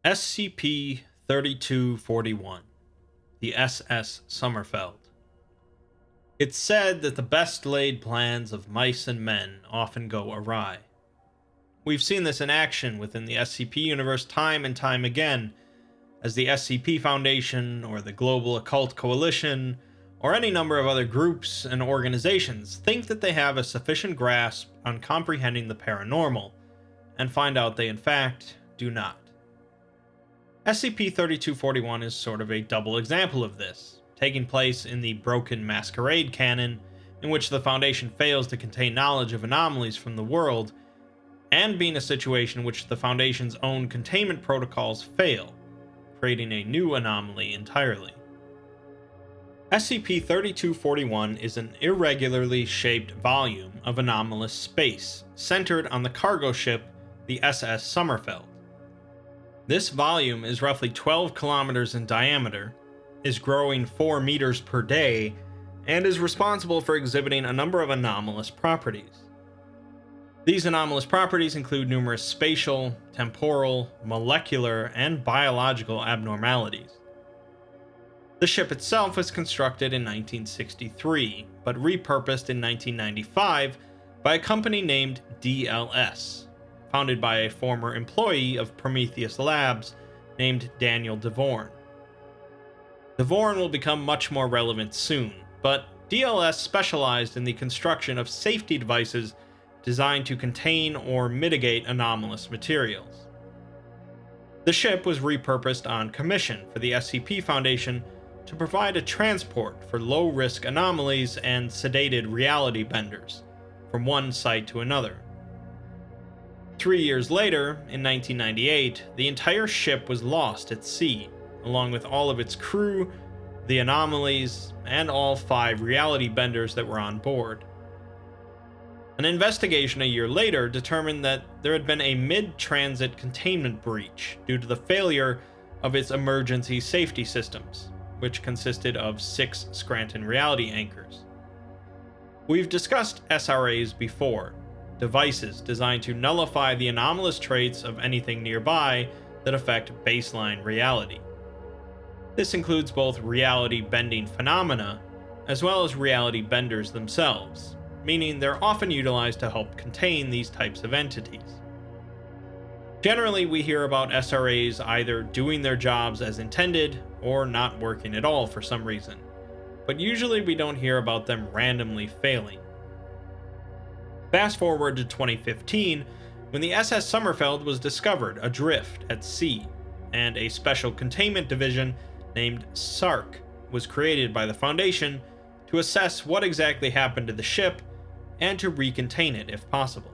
SCP-3241, the SS Sommerfeld. It's said that the best laid plans of mice and men often go awry. We've seen this in action within the SCP universe time and time again, as the SCP Foundation, or the Global Occult Coalition, or any number of other groups and organizations think that they have a sufficient grasp on comprehending the paranormal, and find out they in fact do not. SCP-3241 is sort of a double example of this, taking place in the Broken Masquerade canon, in which the Foundation fails to contain knowledge of anomalies from the world, and being a situation in which the Foundation's own containment protocols fail, creating a new anomaly entirely. SCP-3241 is an irregularly shaped volume of anomalous space, centered on the cargo ship, the SS Sommerfeld. This volume is roughly 12 kilometers in diameter, is growing 4 meters per day, and is responsible for exhibiting a number of anomalous properties. These anomalous properties include numerous spatial, temporal, molecular, and biological abnormalities. The ship itself was constructed in 1963, but repurposed in 1995 by a company named DLS, founded by a former employee of Prometheus Labs named Daniel DeVorn. DeVorn will become much more relevant soon, but DLS specialized in the construction of safety devices designed to contain or mitigate anomalous materials. The ship was repurposed on commission for the SCP Foundation to provide a transport for low-risk anomalies and sedated reality benders from one site to another. 3 years later, in 1998, the entire ship was lost at sea, along with all of its crew, the anomalies, and all 5 reality benders that were on board. An investigation a year later determined that there had been a mid-transit containment breach due to the failure of its emergency safety systems, which consisted of 6 Scranton reality anchors. We've discussed SRAs before, devices designed to nullify the anomalous traits of anything nearby that affect baseline reality. This includes both reality bending phenomena, as well as reality benders themselves, meaning they're often utilized to help contain these types of entities. Generally, we hear about SRAs either doing their jobs as intended or not working at all for some reason, but usually we don't hear about them randomly failing. Fast forward to 2015, when the SS Sommerfeld was discovered adrift at sea, and a special containment division named SARC was created by the Foundation to assess what exactly happened to the ship and to recontain it if possible.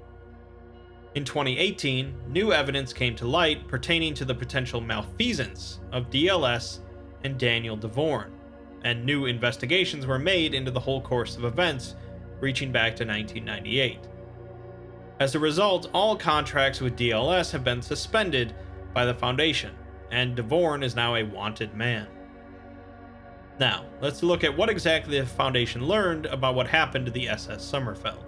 In 2018, new evidence came to light pertaining to the potential malfeasance of DLS and Daniel DeVorn, and new investigations were made into the whole course of events, reaching back to 1998. As a result, all contracts with DLS have been suspended by the Foundation, and DeVorn is now a wanted man. Now, let's look at what exactly the Foundation learned about what happened to the SS Sommerfeld.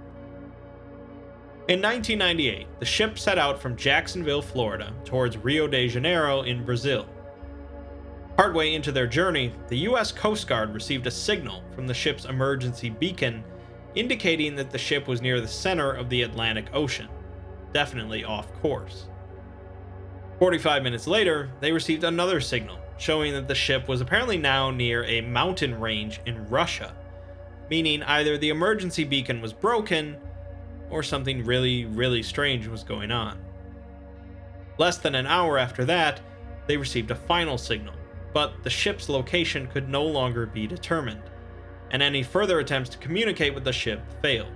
In 1998, the ship set out from Jacksonville, Florida, towards Rio de Janeiro in Brazil. Partway into their journey, the US Coast Guard received a signal from the ship's emergency beacon indicating that the ship was near the center of the Atlantic Ocean, definitely off course. 45 minutes later, they received another signal showing that the ship was apparently now near a mountain range in Russia, meaning either the emergency beacon was broken or something really strange was going on. Less than an hour after that, they received a final signal, but the ship's location could no longer be determined, and any further attempts to communicate with the ship failed.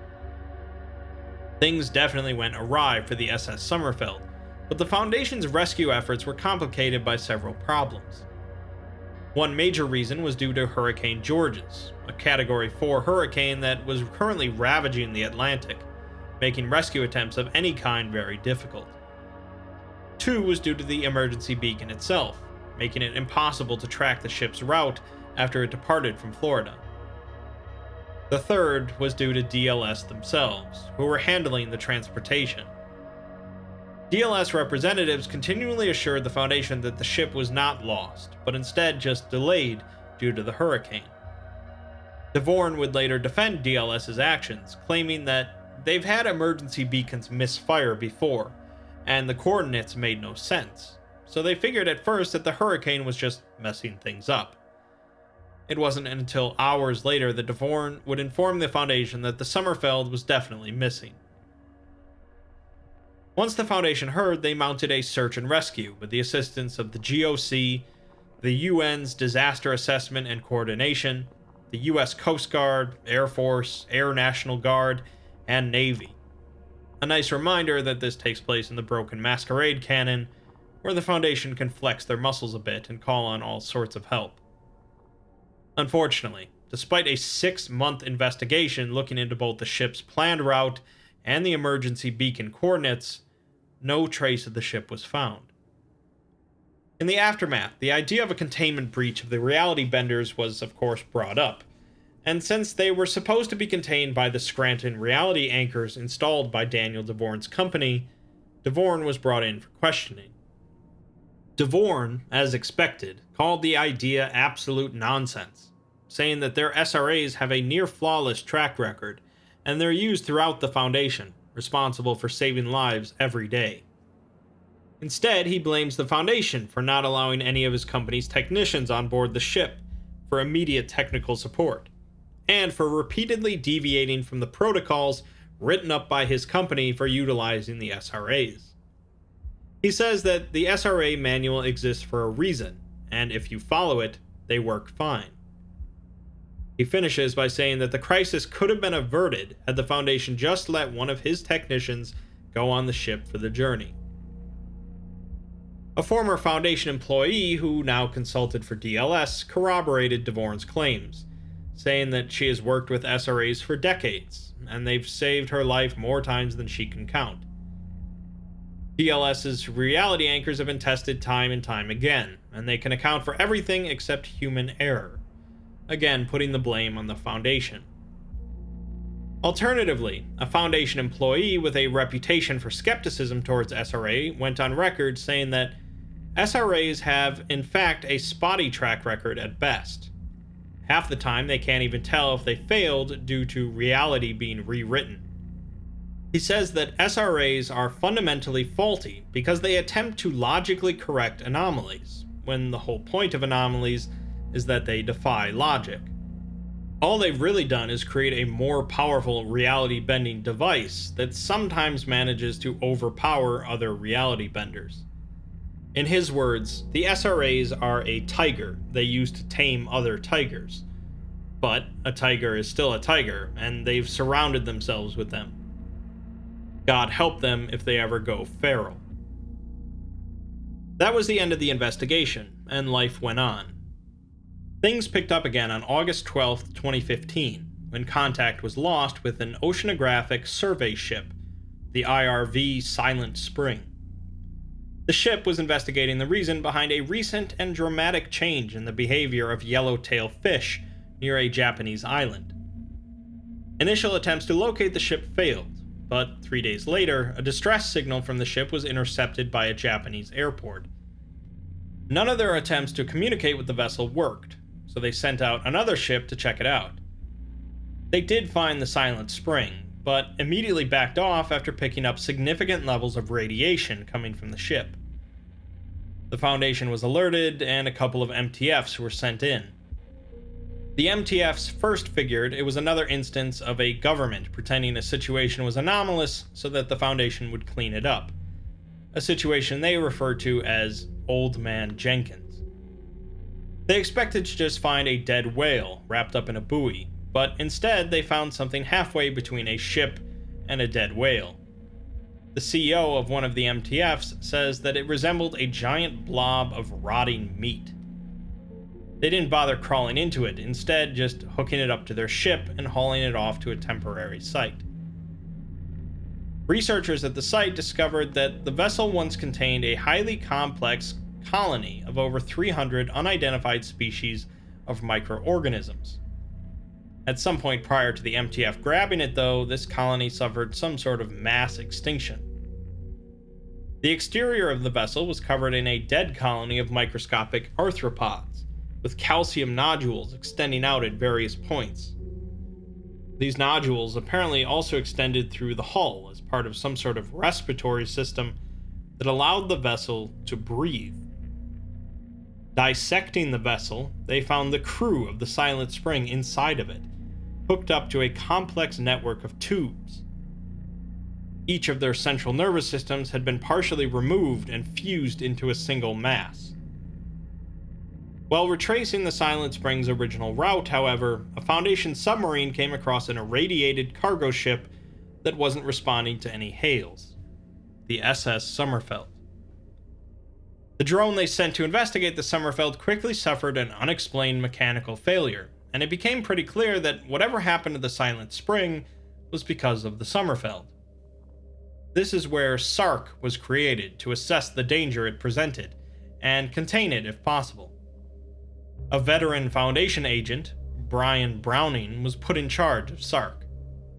Things definitely went awry for the SS Sommerfeld, but the Foundation's rescue efforts were complicated by several problems. One major reason was due to Hurricane Georges, a Category 4 hurricane that was currently ravaging the Atlantic, making rescue attempts of any kind very difficult. 2 was due to the emergency beacon itself, making it impossible to track the ship's route after it departed from Florida. The third was due to DLS themselves, who were handling the transportation. DLS representatives continually assured the Foundation that the ship was not lost, but instead just delayed due to the hurricane. DeVorn would later defend DLS's actions, claiming that they've had emergency beacons misfire before, and the coordinates made no sense, so they figured at first that the hurricane was just messing things up. It wasn't until hours later that DeVorn would inform the Foundation that the Sommerfeld was definitely missing. Once the Foundation heard, they mounted a search and rescue with the assistance of the GOC, the UN's Disaster Assessment and Coordination, the US Coast Guard, Air Force, Air National Guard, and Navy. A nice reminder that this takes place in the Broken Masquerade canon, where the Foundation can flex their muscles a bit and call on all sorts of help. Unfortunately, despite a 6-month investigation looking into both the ship's planned route and the emergency beacon coordinates, no trace of the ship was found. In the aftermath, the idea of a containment breach of the reality benders was, of course, brought up, and since they were supposed to be contained by the Scranton reality anchors installed by Daniel DeVorn's company, DeVorn was brought in for questioning. DeVorn, as expected, called the idea absolute nonsense, saying that their SRAs have a near-flawless track record, and they're used throughout the Foundation, responsible for saving lives every day. Instead, he blames the Foundation for not allowing any of his company's technicians on board the ship for immediate technical support, and for repeatedly deviating from the protocols written up by his company for utilizing the SRAs. He says that the SRA manual exists for a reason, and if you follow it, they work fine. He finishes by saying that the crisis could have been averted had the Foundation just let one of his technicians go on the ship for the journey. A former Foundation employee who now consulted for DLS corroborated DeVorn's claims, saying that she has worked with SRAs for decades, and they've saved her life more times than she can count. DLS's reality anchors have been tested time and time again, and they can account for everything except human error, again putting the blame on the Foundation. Alternatively, a Foundation employee with a reputation for skepticism towards SRA went on record saying that SRAs have, in fact, a spotty track record at best. Half the time, they can't even tell if they failed due to reality being rewritten. He says that SRAs are fundamentally faulty because they attempt to logically correct anomalies, when the whole point of anomalies is that they defy logic. All they've really done is create a more powerful reality-bending device that sometimes manages to overpower other reality benders. In his words, the SRAs are a tiger they use to tame other tigers. But a tiger is still a tiger, and they've surrounded themselves with them. God help them if they ever go feral. That was the end of the investigation, and life went on. Things picked up again on August 12, 2015, when contact was lost with an oceanographic survey ship, the IRV Silent Spring. The ship was investigating the reason behind a recent and dramatic change in the behavior of yellowtail fish near a Japanese island. Initial attempts to locate the ship failed, but 3 days later, a distress signal from the ship was intercepted by a Japanese airport. None of their attempts to communicate with the vessel worked, so they sent out another ship to check it out. They did find the Silent Spring, but immediately backed off after picking up significant levels of radiation coming from the ship. The Foundation was alerted, and a couple of MTFs were sent in. The MTFs first figured it was another instance of a government pretending a situation was anomalous so that the Foundation would clean it up, a situation they referred to as Old Man Jenkins. They expected to just find a dead whale wrapped up in a buoy, but instead they found something halfway between a ship and a dead whale. The CEO of one of the MTFs says that it resembled a giant blob of rotting meat. They didn't bother crawling into it, instead just hooking it up to their ship and hauling it off to a temporary site. Researchers at the site discovered that the vessel once contained a highly complex colony of over 300 unidentified species of microorganisms. At some point prior to the MTF grabbing it, though, this colony suffered some sort of mass extinction. The exterior of the vessel was covered in a dead colony of microscopic arthropods, with calcium nodules extending out at various points. These nodules apparently also extended through the hull as part of some sort of respiratory system that allowed the vessel to breathe. Dissecting the vessel, they found the crew of the Silent Spring inside of it, hooked up to a complex network of tubes. Each of their central nervous systems had been partially removed and fused into a single mass. While retracing the Silent Spring's original route, however, a Foundation submarine came across an irradiated cargo ship that wasn't responding to any hails, the SS Sommerfeld. The drone they sent to investigate the Sommerfeld quickly suffered an unexplained mechanical failure, and it became pretty clear that whatever happened to the Silent Spring was because of the Sommerfeld. This is where SARC was created to assess the danger it presented, and contain it if possible. A veteran Foundation agent, Brian Browning, was put in charge of SARC.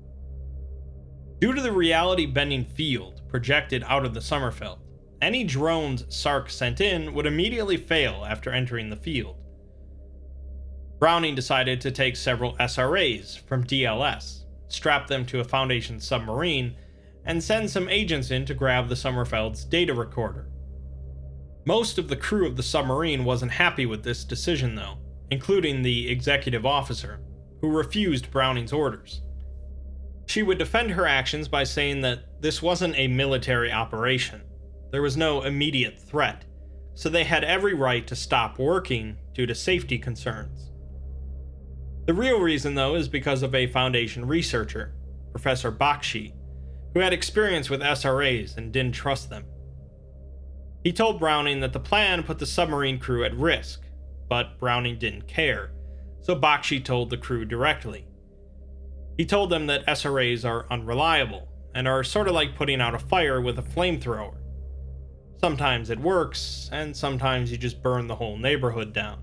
Due to the reality-bending field projected out of the Sommerfeld, any drones SARC sent in would immediately fail after entering the field. Browning decided to take several SRAs from DLS, strap them to a Foundation submarine, and send some agents in to grab the Sommerfeld's data recorder. Most of the crew of the submarine wasn't happy with this decision though, including the executive officer, who refused Browning's orders. She would defend her actions by saying that this wasn't a military operation. There was no immediate threat, so they had every right to stop working due to safety concerns. The real reason though is because of a Foundation researcher, Professor Bakshi, who had experience with SRAs and didn't trust them. He told Browning that the plan put the submarine crew at risk, but Browning didn't care, so Bakshi told the crew directly. He told them that SRAs are unreliable, and are sort of like putting out a fire with a flamethrower. Sometimes it works, and sometimes you just burn the whole neighborhood down.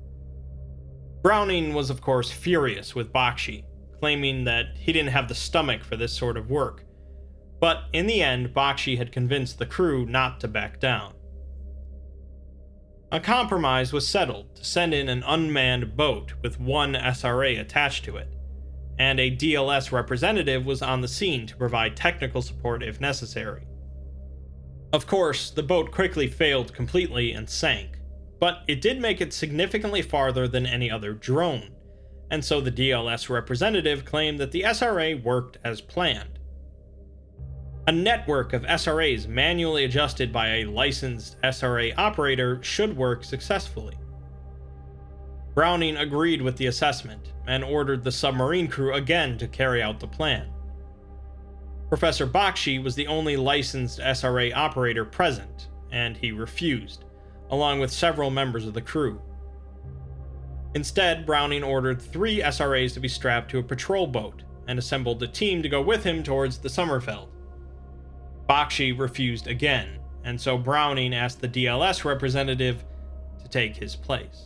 Browning was of course furious with Bakshi, claiming that he didn't have the stomach for this sort of work. But in the end, Bakshi had convinced the crew not to back down. A compromise was settled to send in an unmanned boat with one SRA attached to it, and a DLS representative was on the scene to provide technical support if necessary. Of course, the boat quickly failed completely and sank, but it did make it significantly farther than any other drone, and so the DLS representative claimed that the SRA worked as planned. A network of SRAs manually adjusted by a licensed SRA operator should work successfully. Browning agreed with the assessment and ordered the submarine crew again to carry out the plan. Professor Bakshi was the only licensed SRA operator present, and he refused, along with several members of the crew. Instead, Browning ordered 3 SRAs to be strapped to a patrol boat and assembled a team to go with him towards the Sommerfeld. Bakshi refused again, and so Browning asked the DLS representative to take his place.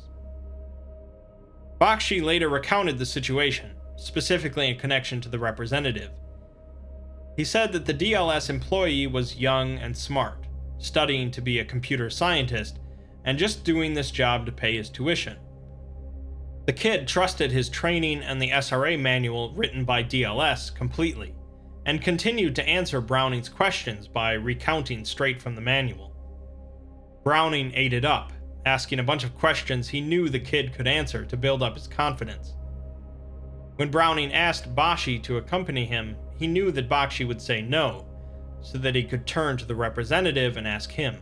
Bakshi later recounted the situation, specifically in connection to the representative. He said that the DLS employee was young and smart, studying to be a computer scientist, and just doing this job to pay his tuition. The kid trusted his training and the SRA manual written by DLS completely, and continued to answer Browning's questions by recounting straight from the manual. Browning ate it up, asking a bunch of questions he knew the kid could answer to build up his confidence. When Browning asked Bakshi to accompany him, he knew that Bakshi would say no, so that he could turn to the representative and ask him.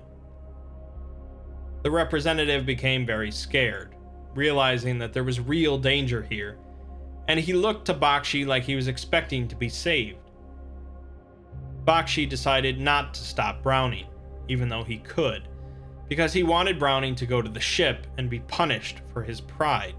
The representative became very scared, realizing that there was real danger here, and he looked to Bakshi like he was expecting to be saved. Bakshi decided not to stop Browning, even though he could, because he wanted Browning to go to the ship and be punished for his pride.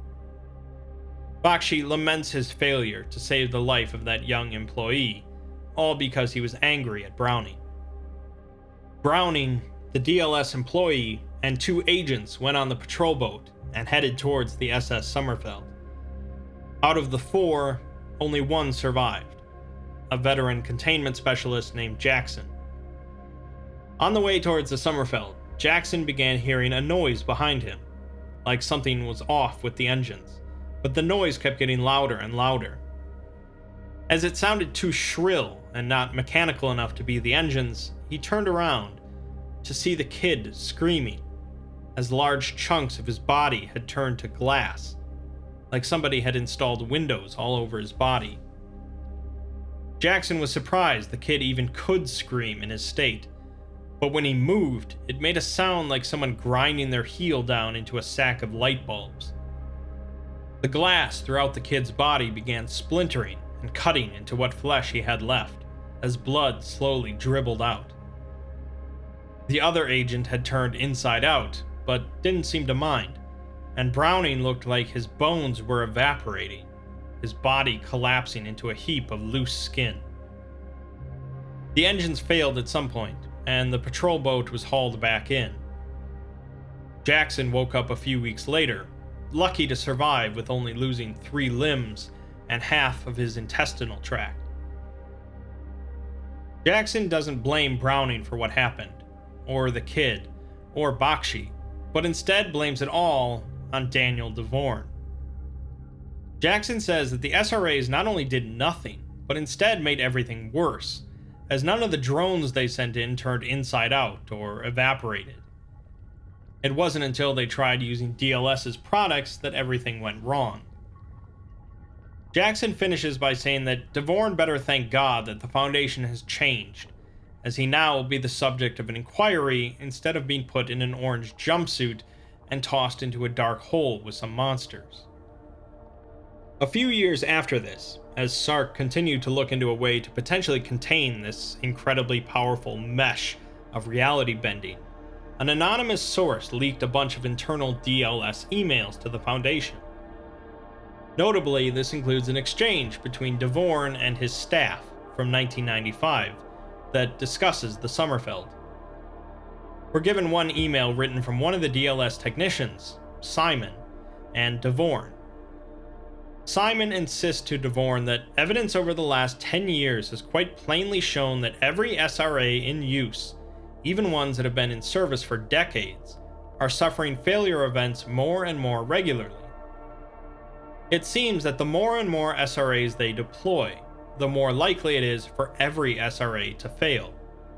Bakshi laments his failure to save the life of that young employee, all because he was angry at Browning. Browning, the DLS employee, and 2 agents went on the patrol boat and headed towards the SS Sommerfeld. Out of the 4, only 1 survived, a veteran containment specialist named Jackson. On the way towards the Summerfeld, Jackson began hearing a noise behind him, like something was off with the engines, but the noise kept getting louder and louder. As it sounded too shrill and not mechanical enough to be the engines, he turned around to see the kid screaming, as large chunks of his body had turned to glass, like somebody had installed windows all over his body. Jackson was surprised the kid even could scream in his state, but when he moved, it made a sound like someone grinding their heel down into a sack of light bulbs. The glass throughout the kid's body began splintering and cutting into what flesh he had left, as blood slowly dribbled out. The other agent had turned inside out, but didn't seem to mind, and Browning looked like his bones were evaporating, his body collapsing into a heap of loose skin. The engines failed at some point, and the patrol boat was hauled back in. Jackson woke up a few weeks later, lucky to survive with only losing 3 limbs and half of his intestinal tract. Jackson doesn't blame Browning for what happened, or the kid, or Bakshi, but instead blames it all on Daniel DeVorn. Jackson says that the SRAs not only did nothing, but instead made everything worse, as none of the drones they sent in turned inside out or evaporated. It wasn't until they tried using DLS's products that everything went wrong. Jackson finishes by saying that DeVorn better thank God that the Foundation has changed, as he now will be the subject of an inquiry instead of being put in an orange jumpsuit and tossed into a dark hole with some monsters. A few years after this, as Sark continued to look into a way to potentially contain this incredibly powerful mesh of reality bending, an anonymous source leaked a bunch of internal DLS emails to the Foundation. Notably, this includes an exchange between DeVorn and his staff from 1995 that discusses the Summerfeld. We're given one email written from one of the DLS technicians, Simon, and DeVorn. Simon insists to DeVorn that evidence over the last 10 years has quite plainly shown that every SRA in use, even ones that have been in service for decades, are suffering failure events more and more regularly. It seems that the more and more SRAs they deploy, the more likely it is for every SRA to fail.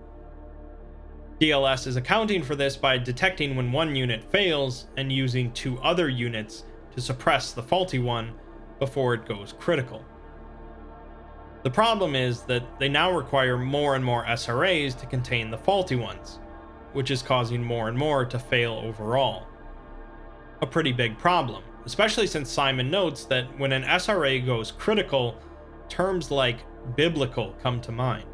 DLS is accounting for this by detecting when one unit fails and using 2 other units to suppress the faulty one before it goes critical. The problem is that they now require more and more SRAs to contain the faulty ones, which is causing more and more to fail overall. A pretty big problem, especially since Simon notes that when an SRA goes critical, terms like biblical come to mind.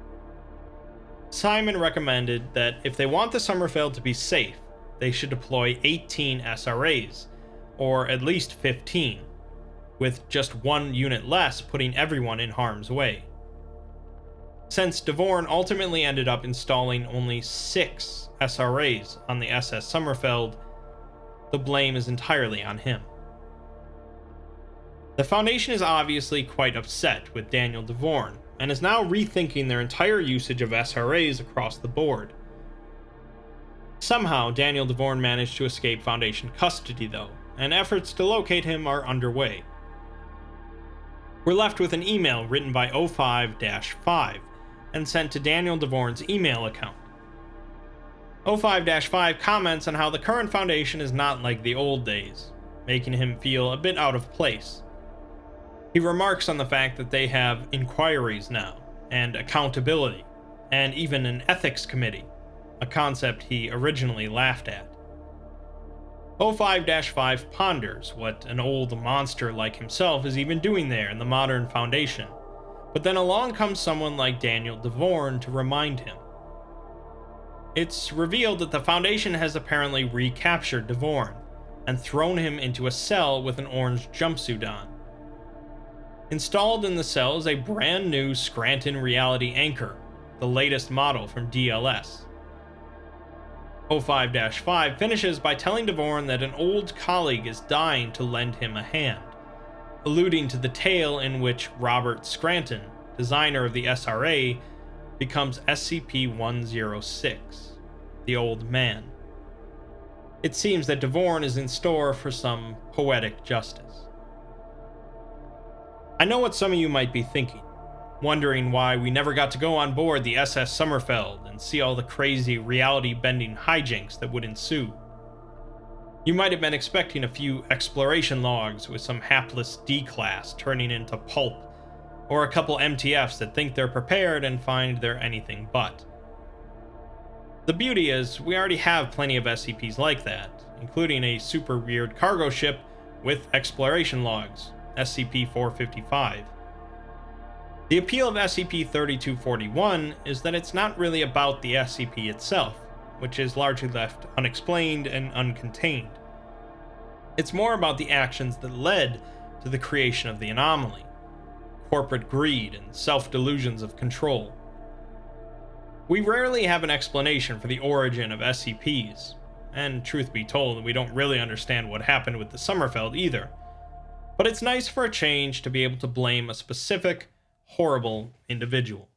Simon recommended that if they want the Summerfeld to be safe, they should deploy 18 SRAs, or at least 15, with just 1 unit less putting everyone in harm's way. Since DeVorn ultimately ended up installing only 6 SRAs on the SS Summerfeld, the blame is entirely on him. The Foundation is obviously quite upset with Daniel DeVorn, and is now rethinking their entire usage of SRAs across the board. Somehow, Daniel DeVorn managed to escape Foundation custody though, and efforts to locate him are underway. We're left with an email written by O5-5 and sent to Daniel DeVorn's email account. O5-5 comments on how the current Foundation is not like the old days, making him feel a bit out of place. He remarks on the fact that they have inquiries now, and accountability, and even an ethics committee, a concept he originally laughed at. O5-5 ponders what an old monster like himself is even doing there in the modern Foundation, but then along comes someone like Daniel DeVorn to remind him. It's revealed that the Foundation has apparently recaptured DeVorn, and thrown him into a cell with an orange jumpsuit on. Installed in the cell is a brand new Scranton Reality Anchor, the latest model from DLS. O5-5 finishes by telling DeVorn that an old colleague is dying to lend him a hand, alluding to the tale in which Robert Scranton, designer of the SRA, becomes SCP-106, the Old Man. It seems that Devorn is in store for some poetic justice. I know what some of you might be thinking, wondering why we never got to go on board the SS Sommerfeld and see all the crazy reality-bending hijinks that would ensue. You might have been expecting a few exploration logs with some hapless D-class turning into pulp, or a couple MTFs that think they're prepared and find they're anything but. The beauty is, we already have plenty of SCPs like that, including a super weird cargo ship with exploration logs, SCP-455. The appeal of SCP-3241 is that it's not really about the SCP itself, which is largely left unexplained and uncontained. It's more about the actions that led to the creation of the anomaly, corporate greed and self-delusions of control. We rarely have an explanation for the origin of SCPs, and truth be told, we don't really understand what happened with the Sommerfeld either, but it's nice for a change to be able to blame a specific, horrible individual.